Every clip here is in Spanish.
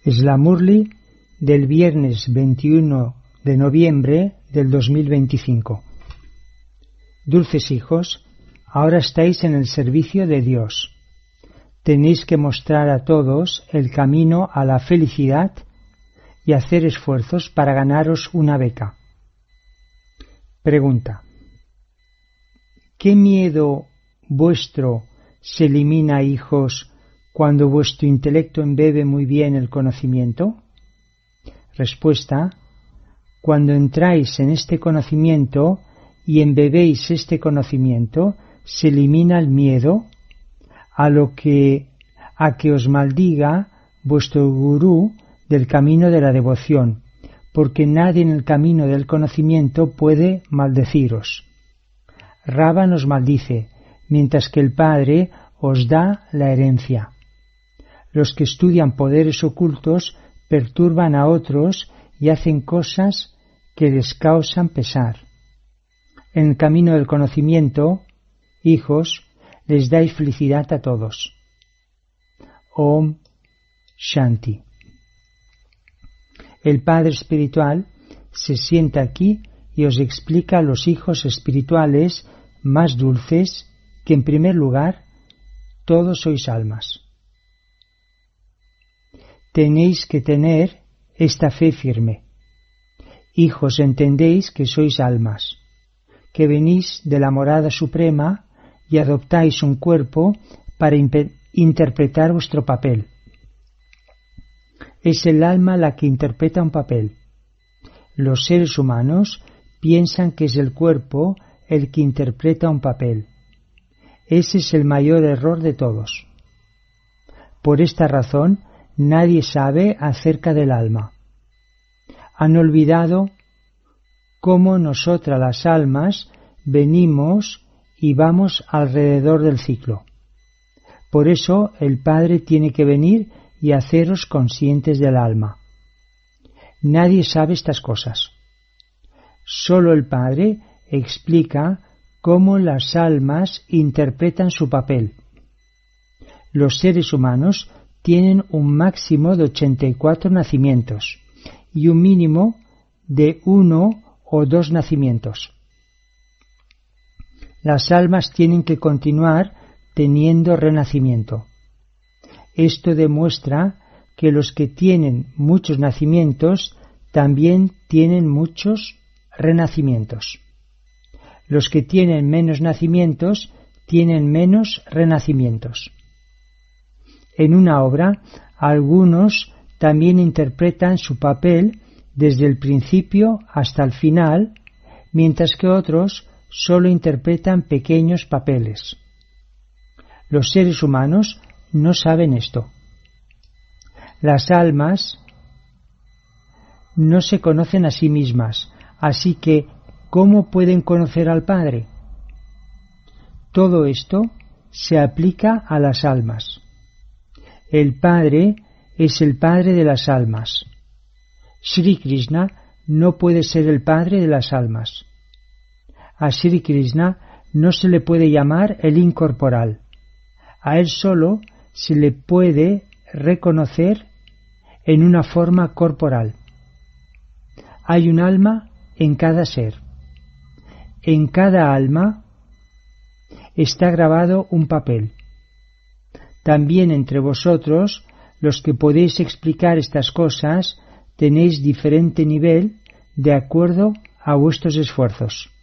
Es la Murli del viernes 21 de noviembre del 2025. Dulces hijos, ahora estáis en el servicio de Dios. Tenéis que mostrar a todos el camino a la felicidad y hacer esfuerzos para ganaros una beca. Pregunta: ¿qué miedo vuestro se elimina, hijos, cuando vuestro intelecto embebe muy bien el conocimiento? Respuesta: cuando entráis en este conocimiento y embebéis este conocimiento, se elimina el miedo a que os maldiga vuestro gurú del camino de la devoción, porque nadie en el camino del conocimiento puede maldeciros. Rava nos maldice, mientras que el Padre os da la herencia. Los que estudian poderes ocultos perturban a otros y hacen cosas que les causan pesar. En el camino del conocimiento, hijos, les dais felicidad a todos. Om Shanti. El Padre Espiritual se sienta aquí y os explica a los hijos espirituales más dulces que, en primer lugar, todos sois almas. Tenéis que tener esta fe firme. Hijos, entendéis que sois almas, que venís de la morada suprema y adoptáis un cuerpo para interpretar vuestro papel. Es el alma la que interpreta un papel. Los seres humanos piensan que es el cuerpo el que interpreta un papel. Ese es el mayor error de todos. Por esta razón, nadie sabe acerca del alma. Han olvidado cómo nosotras las almas venimos y vamos alrededor del ciclo. Por eso el Padre tiene que venir y haceros conscientes del alma. Nadie sabe estas cosas. Solo el Padre explica cómo las almas interpretan su papel. Los seres humanos tienen un máximo de 84 nacimientos y un mínimo de 1 o 2 nacimientos. Las almas tienen que continuar teniendo renacimiento. Esto demuestra que los que tienen muchos nacimientos también tienen muchos renacimientos. Los que tienen menos nacimientos tienen menos renacimientos. En una obra, algunos también interpretan su papel desde el principio hasta el final, mientras que otros solo interpretan pequeños papeles. Los seres humanos no saben esto. Las almas no se conocen a sí mismas, así que ¿cómo pueden conocer al Padre? Todo esto se aplica a las almas. El Padre es el Padre de las almas. Sri Krishna no puede ser el Padre de las almas. A Sri Krishna no se le puede llamar el incorporal. A él solo se le puede reconocer en una forma corporal. Hay un alma en cada ser. En cada alma está grabado un papel. También entre vosotros, los que podéis explicar estas cosas, tenéis diferente nivel de acuerdo a vuestros esfuerzos.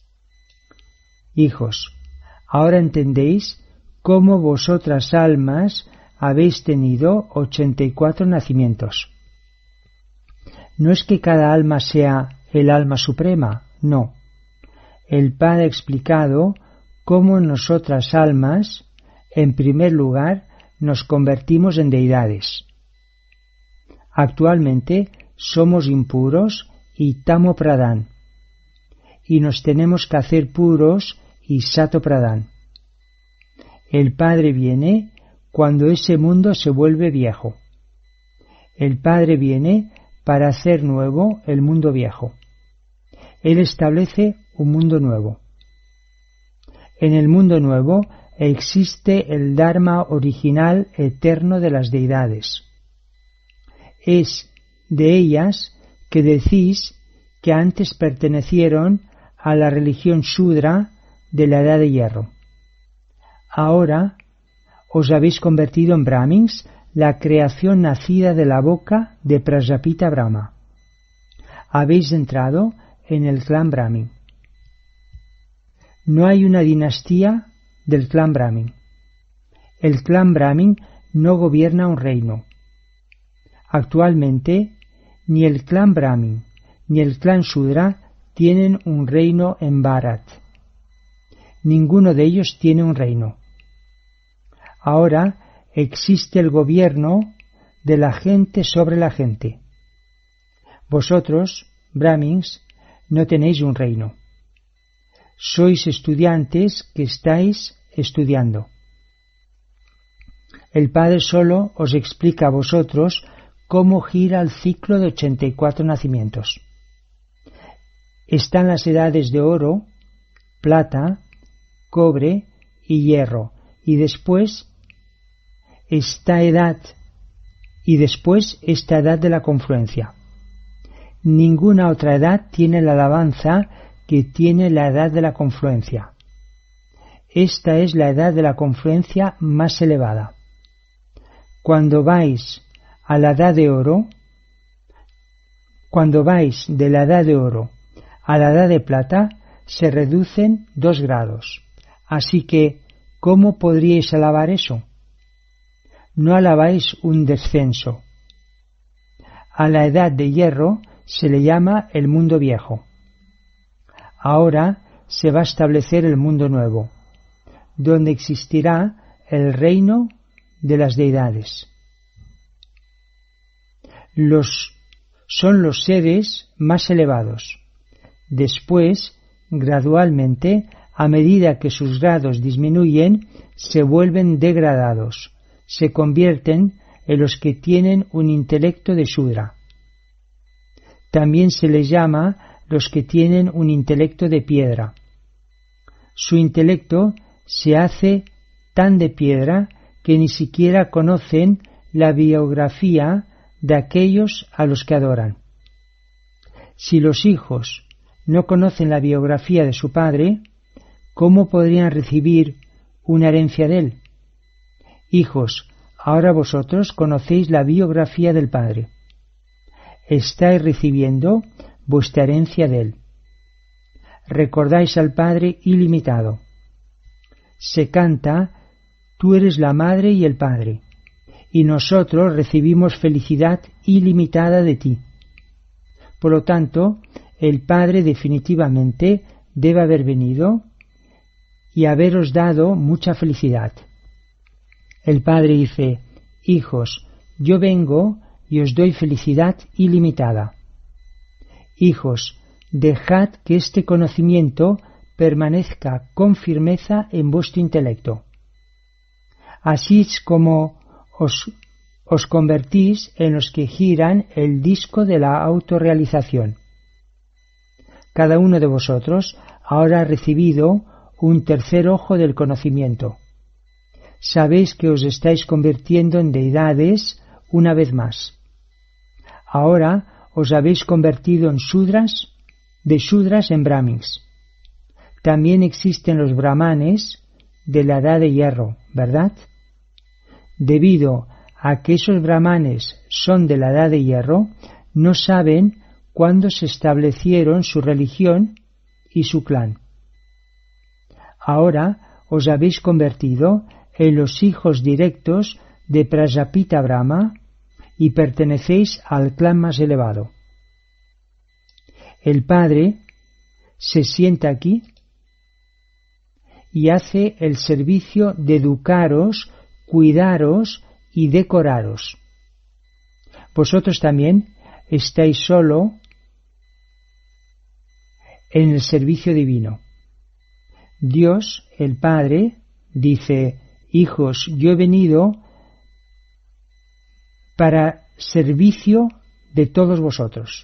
Hijos, ahora entendéis cómo vosotras almas habéis tenido 84 nacimientos. No es que cada alma sea el alma suprema, no. El Padre ha explicado cómo nosotras almas, en primer lugar, nos convertimos en deidades. Actualmente somos impuros y tamo pradhan, y nos tenemos que hacer puros y sato pradhan. El Padre viene cuando ese mundo se vuelve viejo. El Padre viene para hacer nuevo el mundo viejo. Él establece un mundo nuevo. En el mundo nuevo existe el Dharma original eterno de las deidades. Es de ellas que decís que antes pertenecieron a la religión Shudra de la Edad de Hierro. Ahora os habéis convertido en Brahmins, la creación nacida de la boca de Prajapita Brahma. Habéis entrado en el clan Brahmin. No hay una dinastía del clan Brahmin. El clan Brahmin no gobierna un reino. Actualmente, ni el clan Brahmin ni el clan Shudra tienen un reino en Bharat. Ninguno de ellos tiene un reino. Ahora existe el gobierno de la gente sobre la gente. Vosotros, Brahmins, no tenéis un reino. Sois estudiantes que estáis estudiando. El Padre solo os explica a vosotros cómo gira el ciclo de 84 nacimientos. Están las edades de oro, plata, cobre y hierro, y después esta edad de la confluencia. Ninguna otra edad tiene la alabanza que tiene la edad de la confluencia. Esta es la edad de la confluencia más elevada. Cuando vais a la edad de oro, cuando vais de la edad de oro a la edad de plata, se reducen 2 grados. Así que, ¿cómo podríais alabar eso? No alabáis un descenso. A la edad de hierro se le llama el mundo viejo. Ahora se va a establecer el mundo nuevo, donde existirá el reino de las deidades. Son los seres más elevados. Después, gradualmente, a medida que sus grados disminuyen, se vuelven degradados, se convierten en los que tienen un intelecto de Shudra. También se les llama los que tienen un intelecto de piedra. Su intelecto se hace tan de piedra que ni siquiera conocen la biografía de aquellos a los que adoran. Si los hijos no conocen la biografía de su padre, ¿cómo podrían recibir una herencia de él? Hijos, ahora vosotros conocéis la biografía del Padre. Estáis recibiendo vuestra herencia de él. Recordáis al Padre ilimitado. Se canta, tú eres la madre y el Padre, y nosotros recibimos felicidad ilimitada de ti. Por lo tanto, el Padre definitivamente debe haber venido y haberos dado mucha felicidad. El Padre dice, hijos, yo vengo y os doy felicidad ilimitada. Hijos, dejad que este conocimiento permanezca con firmeza en vuestro intelecto. Así es como os convertís en los que giran el disco de la autorrealización. Cada uno de vosotros ahora ha recibido un tercer ojo del conocimiento. Sabéis que os estáis convirtiendo en deidades una vez más. Ahora os habéis convertido en Shudras, de Shudras en Brahmins. También existen los brahmanes de la edad de hierro, ¿verdad? Debido a que esos brahmanes son de la edad de hierro, no saben cuándo se establecieron su religión y su clan. Ahora os habéis convertido en los hijos directos de Prajapita Brahma y pertenecéis al clan más elevado. El Padre se sienta aquí y hace el servicio de educaros, cuidaros y decoraros. Vosotros también estáis solo en el servicio divino. Dios, el Padre, dice, hijos, yo he venido para servicio de todos vosotros.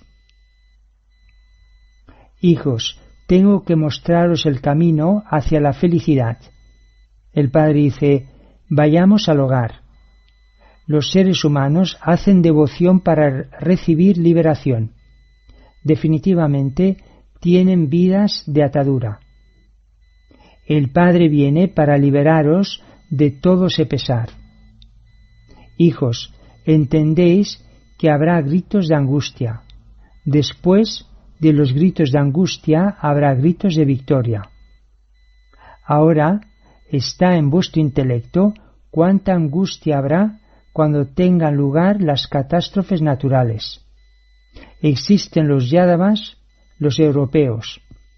Hijos, tengo que mostraros el camino hacia la felicidad. El Padre dice, vayamos al hogar. los seres humanos hacen devoción para recibir liberación. Definitivamente tienen vidas de atadura. El Padre viene para liberaros de todo ese pesar. Hijos, entendéis que habrá gritos de angustia. Después de los gritos de angustia habrá gritos de victoria. Ahora está en vuestro intelecto cuánta angustia habrá cuando tengan lugar las catástrofes naturales. Existen los yádavas, los europeos.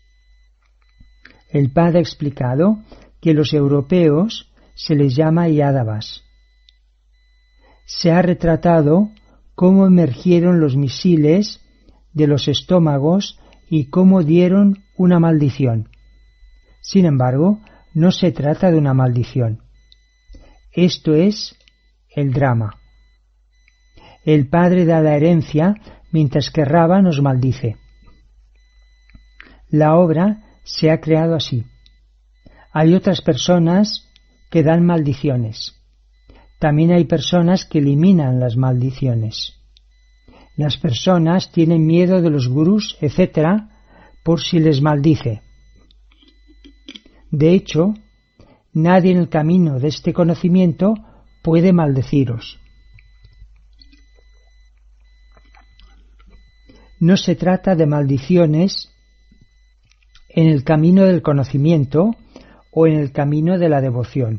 El Padre ha explicado que los europeos se les llama yádavas. Se ha retratado cómo emergieron los misiles de los estómagos y cómo dieron una maldición. Sin embargo, no se trata de una maldición. Esto es el drama. El Padre da la herencia mientras que Rava nos maldice. La obra se ha creado así. Hay otras personas que dan maldiciones. También hay personas que eliminan las maldiciones. Las personas tienen miedo de los gurús, etc., por si les maldice. De hecho, nadie en el camino de este conocimiento puede maldeciros. No se trata de maldiciones en el camino del conocimiento o en el camino de la devoción.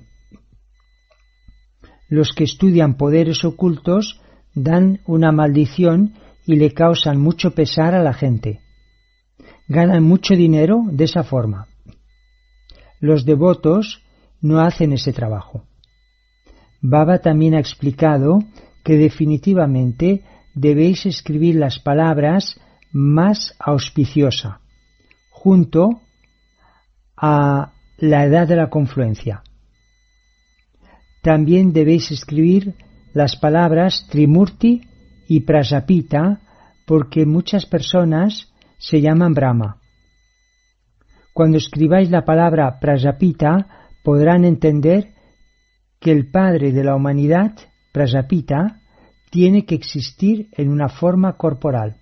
Los que estudian poderes ocultos dan una maldición y le causan mucho pesar a la gente. Ganan mucho dinero de esa forma. Los devotos no hacen ese trabajo. Baba también ha explicado que definitivamente debéis escribir las palabras más auspiciosa, junto a la edad de la confluencia. También debéis escribir las palabras Trimurti y Prajapita porque muchas personas se llaman Brahma. Cuando escribáis la palabra Prajapita podrán entender que el padre de la humanidad, Prajapita, tiene que existir en una forma corporal.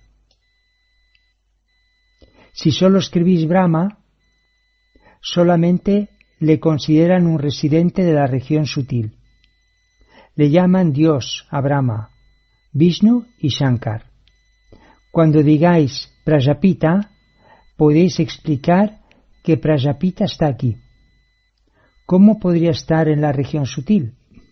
Si solo escribís Brahma, solamente le consideran un residente de la región sutil. Le llaman Dios a Brahma, Vishnu y Shankar. Cuando digáis Prajapita, podéis explicar que Prajapita está aquí. ¿Cómo podría estar en la región sutil?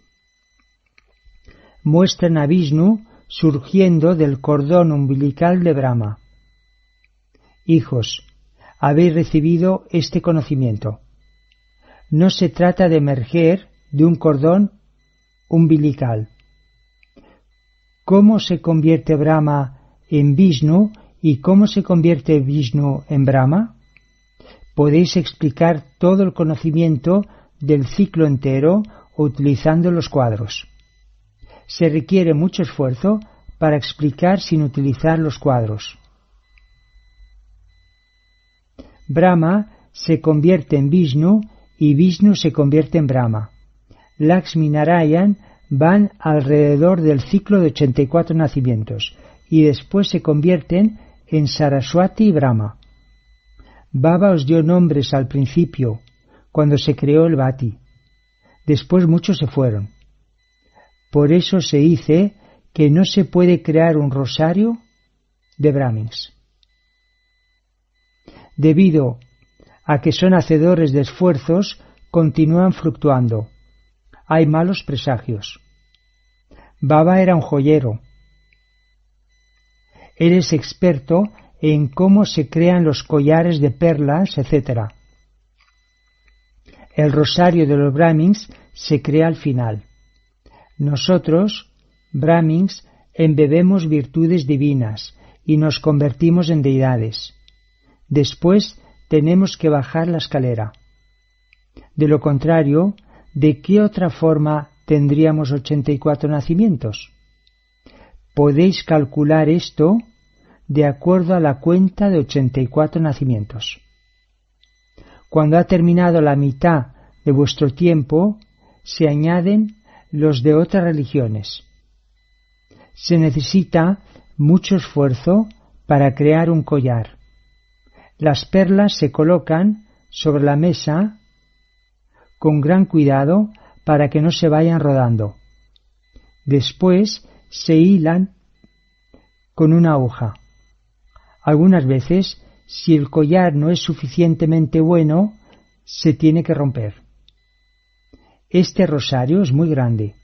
Muestran a Vishnu surgiendo del cordón umbilical de Brahma. Hijos, habéis recibido este conocimiento. No se trata de emerger de un cordón umbilical. ¿Cómo se convierte Brahma en Vishnu y cómo se convierte Vishnu en Brahma? Podéis explicar todo el conocimiento del ciclo entero utilizando los cuadros. Se requiere mucho esfuerzo para explicar sin utilizar los cuadros. Brahma se convierte en Vishnu y Vishnu se convierte en Brahma. Lakshmi y Narayan van alrededor del ciclo de 84 nacimientos y después se convierten en Saraswati y Brahma. Baba os dio nombres al principio, cuando se creó el Bhati. Después muchos se fueron. Por eso se dice que no se puede crear un rosario de Brahmins. Debido a que son hacedores de esfuerzos, continúan fluctuando. Hay malos presagios. Baba era un joyero. Él es experto en cómo se crean los collares de perlas, etc. El rosario de los Brahmins se crea al final. Nosotros, Brahmins, embebemos virtudes divinas y nos convertimos en deidades. Después tenemos que bajar la escalera. De lo contrario, ¿de qué otra forma tendríamos 84 nacimientos? Podéis calcular esto de acuerdo a la cuenta de 84 nacimientos. Cuando ha terminado la mitad de vuestro tiempo, se añaden los de otras religiones. Se necesita mucho esfuerzo para crear un collar. Las perlas se colocan sobre la mesa con gran cuidado para que no se vayan rodando. Después se hilan con una aguja. Algunas veces, si el collar no es suficientemente bueno, se tiene que romper. Este rosario es muy grande.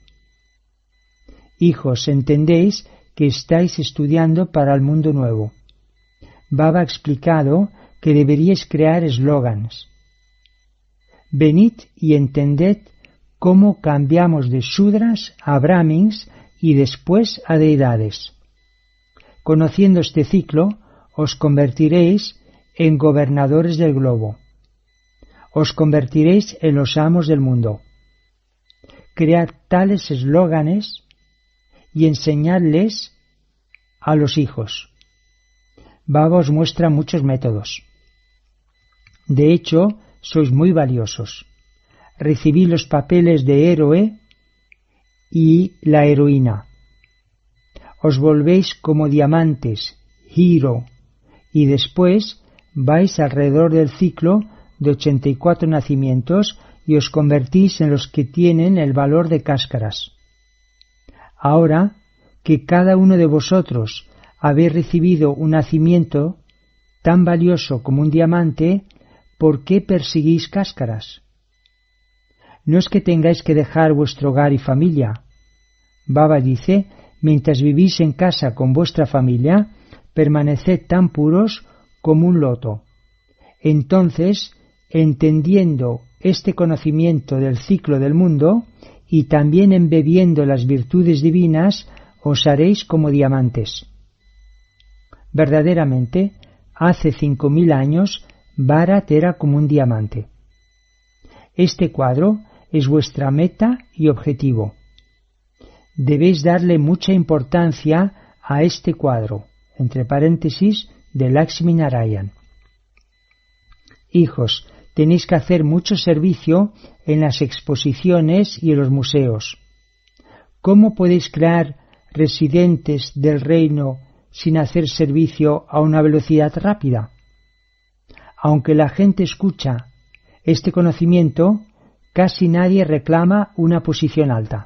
Hijos, entendéis que estáis estudiando para el mundo nuevo. Baba ha explicado que deberíais crear eslogans. Venid y entended cómo cambiamos de Shudras a Brahmins y después a deidades. Conociendo este ciclo, os convertiréis en gobernadores del globo. Os convertiréis en los amos del mundo. Cread tales eslóganes y enseñadles a los hijos. Baba os muestra muchos métodos. De hecho, sois muy valiosos. Recibid los papeles de héroe y la heroína. Os volvéis como diamantes, hero, y después vais alrededor del ciclo de 84 nacimientos y os convertís en los que tienen el valor de cáscaras. Ahora que cada uno de vosotros habéis recibido un nacimiento tan valioso como un diamante, ¿por qué perseguís cáscaras? No es que tengáis que dejar vuestro hogar y familia. Baba dice, mientras vivís en casa con vuestra familia, permaneced tan puros como un loto. Entonces, entendiendo este conocimiento del ciclo del mundo y también embebiendo las virtudes divinas, os haréis como diamantes. Verdaderamente, hace 5000 años, Bharat era como un diamante. Este cuadro es vuestra meta y objetivo. Debéis darle mucha importancia a este cuadro, entre paréntesis, de Lakshmi Narayan. Hijos, tenéis que hacer mucho servicio en las exposiciones y en los museos. ¿Cómo podéis crear residentes del reino sin hacer servicio a una velocidad rápida? Aunque la gente escucha este conocimiento, casi nadie reclama una posición alta.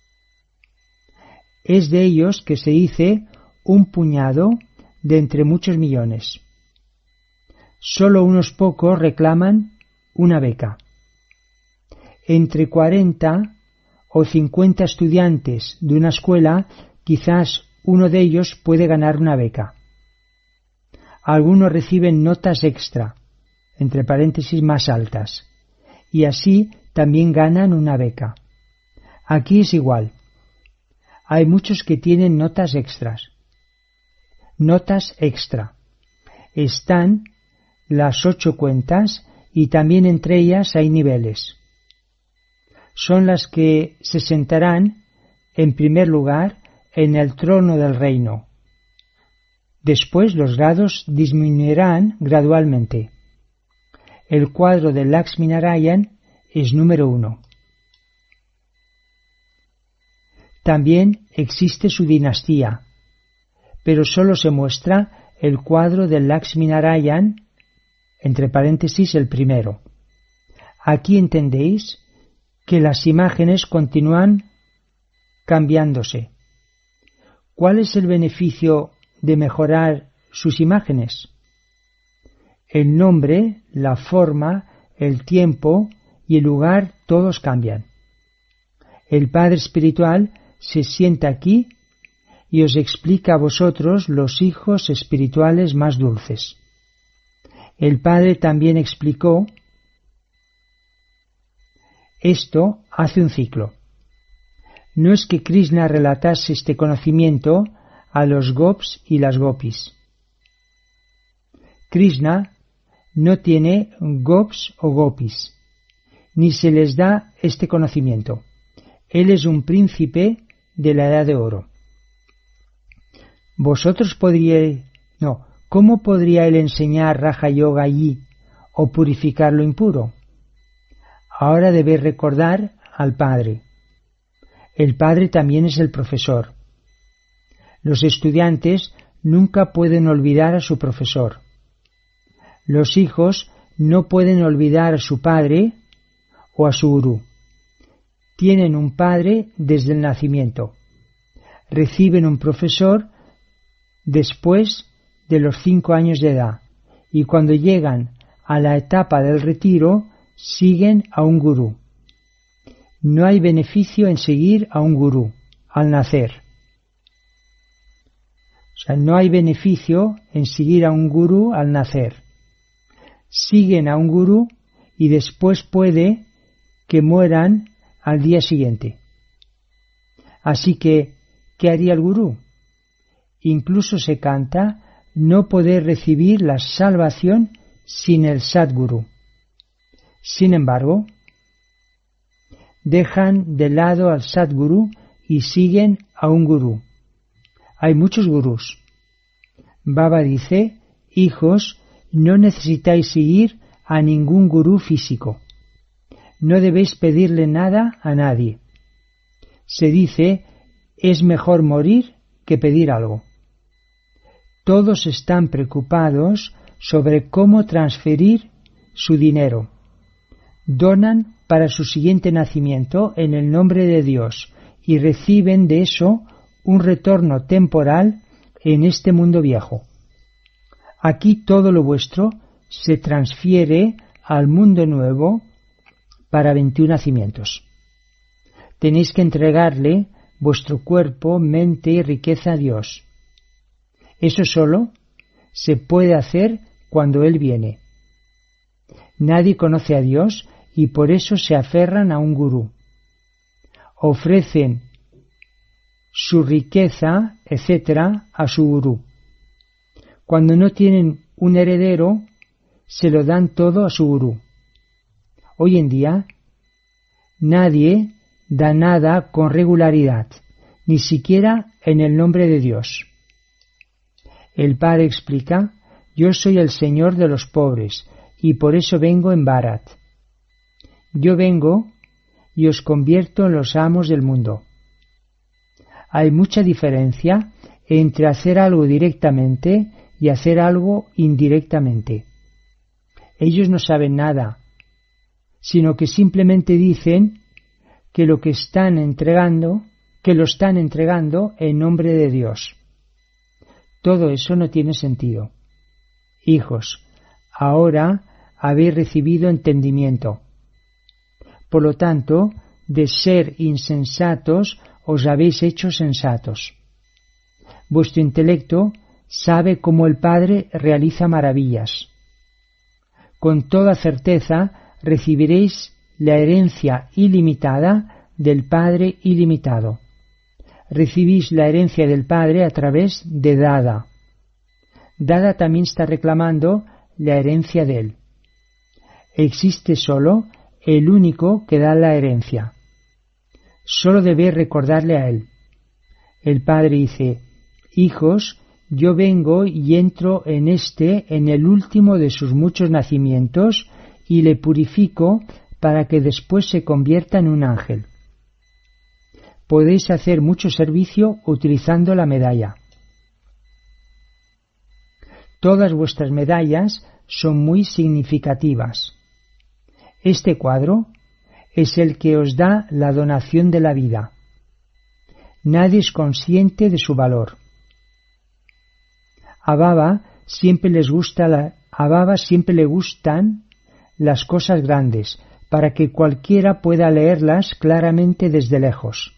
Es de ellos que se dice un puñado de entre muchos millones. Solo unos pocos reclaman una beca. Entre 40 o 50 estudiantes de una escuela, quizás uno de ellos puede ganar una beca. Algunos reciben notas extra, entre paréntesis más altas, y así también ganan una beca. Aquí es igual. Hay muchos que tienen notas extras. Notas extra. Están las 8 cuentas y también entre ellas hay niveles. Son las que se sentarán, en primer lugar, en el trono del reino. Después los grados disminuirán gradualmente. El cuadro de Lakshmi Narayan es número 1. También existe su dinastía, pero solo se muestra el cuadro de Lakshmi Narayan, entre paréntesis el primero. Aquí entendéis que las imágenes continúan cambiándose. ¿Cuál es el beneficio de mejorar sus imágenes? El nombre, la forma, el tiempo y el lugar todos cambian. El Padre Espiritual se sienta aquí y os explica a vosotros los hijos espirituales más dulces. El Padre también explicó esto hace un ciclo. No es que Krishna relatase este conocimiento a los gops y las gopis. Krishna no tiene gops o gopis, ni se les da este conocimiento. Él es un príncipe de la edad de oro. ¿Cómo podría él enseñar Raja Yoga allí o purificar lo impuro? Ahora debéis recordar al Padre. El padre también es el profesor. Los estudiantes nunca pueden olvidar a su profesor. Los hijos no pueden olvidar a su padre o a su gurú. Tienen un padre desde el nacimiento. Reciben un profesor después de los 5 años de edad y cuando llegan a la etapa del retiro siguen a un gurú. No hay beneficio en seguir a un gurú al nacer. O sea, no hay beneficio en seguir a un gurú al nacer. Siguen a un gurú y después puede que mueran al día siguiente. Así que, ¿qué haría el gurú? Incluso se canta no poder recibir la salvación sin el Sadguru. Sin embargo, dejan de lado al Sadguru y siguen a un gurú. Hay muchos gurús. Baba dice, hijos, no necesitáis seguir a ningún gurú físico. No debéis pedirle nada a nadie. Se dice, es mejor morir que pedir algo. Todos están preocupados sobre cómo transferir su dinero. Donan para su siguiente nacimiento en el nombre de Dios y reciben de eso un retorno temporal en este mundo viejo. Aquí todo lo vuestro se transfiere al mundo nuevo para 21 nacimientos. Tenéis que entregarle vuestro cuerpo, mente y riqueza a Dios. Eso solo se puede hacer cuando Él viene. Nadie conoce a Dios y por eso se aferran a un gurú. Ofrecen su riqueza, etc., a su gurú. Cuando no tienen un heredero, se lo dan todo a su gurú. Hoy en día, nadie da nada con regularidad, ni siquiera en el nombre de Dios. El Padre explica, yo soy el Señor de los pobres, y por eso vengo en Bharat. Yo vengo y os convierto en los amos del mundo. Hay mucha diferencia entre hacer algo directamente y hacer algo indirectamente. Ellos no saben nada, sino que simplemente dicen que lo están entregando en nombre de Dios. Todo eso no tiene sentido. Hijos, ahora habéis recibido entendimiento. Por lo tanto, de ser insensatos os habéis hecho sensatos. Vuestro intelecto sabe cómo el Padre realiza maravillas. Con toda certeza recibiréis la herencia ilimitada del Padre ilimitado. Recibís la herencia del Padre a través de Dada. Dada también está reclamando la herencia de él. Existe solo el único que da la herencia. Solo debéis recordarle a él. El Padre dice, hijos, yo vengo y entro en el último de sus muchos nacimientos, y le purifico para que después se convierta en un ángel. Podéis hacer mucho servicio utilizando la medalla. Todas vuestras medallas son muy significativas. Este cuadro es el que os da la donación de la vida. Nadie es consciente de su valor. A Baba siempre le gustan las cosas grandes, para que cualquiera pueda leerlas claramente desde lejos.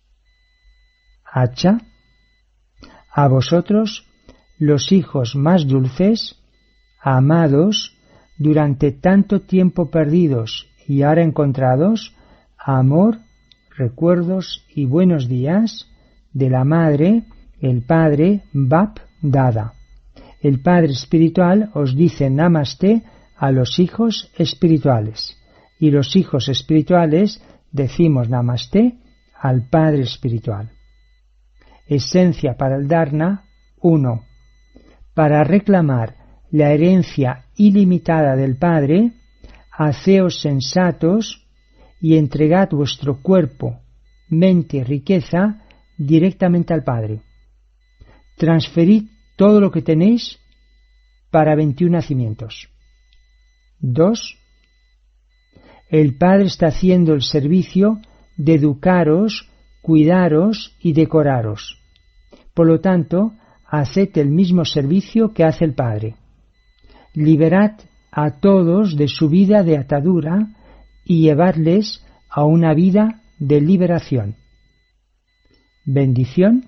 Acha, a vosotros, los hijos más dulces, amados, durante tanto tiempo perdidos y ahora encontrados, amor, recuerdos y buenos días de la Madre, el Padre, Bap Dada. El Padre Espiritual os dice Namaste a los hijos espirituales, y los hijos espirituales decimos Namaste al Padre Espiritual. Esencia para el Dharna 1. Para reclamar la herencia ilimitada del Padre, haceos sensatos y entregad vuestro cuerpo, mente y riqueza directamente al Padre. Transferid todo lo que tenéis para 21 nacimientos. 2. El Padre está haciendo el servicio de educaros, cuidaros y decoraros. Por lo tanto, haced el mismo servicio que hace el Padre. Liberad a todos de su vida de atadura y llevadles a una vida de liberación. Bendición.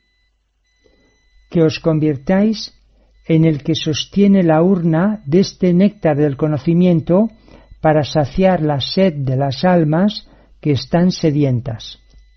Que os convirtáis en el que sostiene la urna de este néctar del conocimiento para saciar la sed de las almas que están sedientas.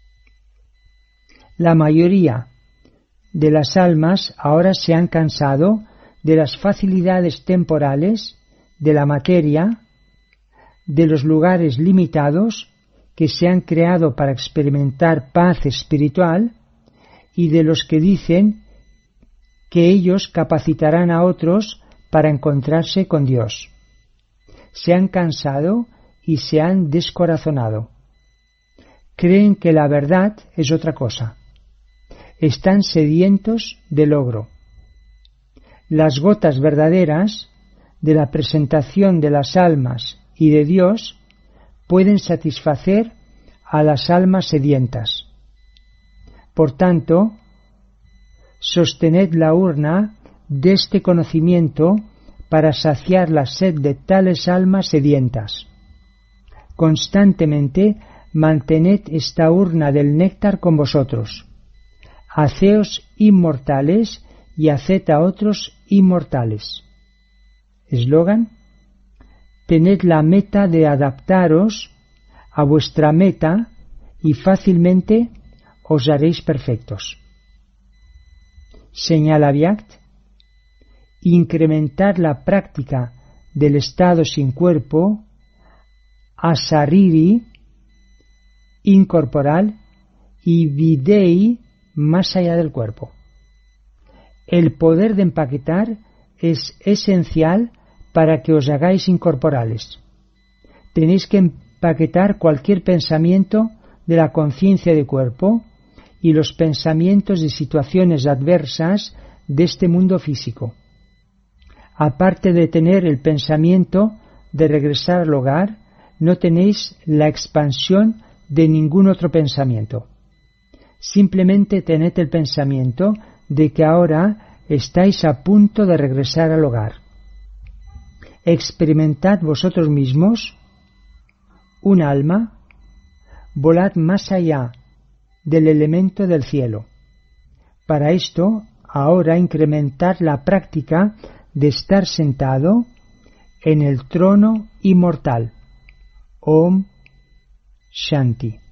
La mayoría de las almas ahora se han cansado de las facilidades temporales, de la materia, de los lugares limitados que se han creado para experimentar paz espiritual y de los que dicen que ellos capacitarán a otros para encontrarse con Dios. Se han cansado y se han descorazonado. Creen que la verdad es otra cosa. Están sedientos de logro. Las gotas verdaderas de la presentación de las almas y de Dios pueden satisfacer a las almas sedientas. Por tanto, sostened la urna de este conocimiento para saciar la sed de tales almas sedientas. Constantemente mantened esta urna del néctar con vosotros. Haceos inmortales y haced a otros inmortales. Eslogan: tened la meta de adaptaros a vuestra meta y fácilmente os haréis perfectos. Señal Avyakt: incrementar la práctica del estado sin cuerpo, asariri, incorporal, y videi, más allá del cuerpo. El poder de empaquetar es esencial para que os hagáis incorporales. Tenéis que empaquetar cualquier pensamiento de la conciencia de cuerpo y los pensamientos de situaciones adversas de este mundo físico. Aparte de tener el pensamiento de regresar al hogar, no tenéis la expansión de ningún otro pensamiento. Simplemente tened el pensamiento de que ahora estáis a punto de regresar al hogar. Experimentad vosotros mismos un alma, volad más allá del elemento del cielo. Para esto, ahora incrementar la práctica de estar sentado en el trono inmortal. Om Shanti.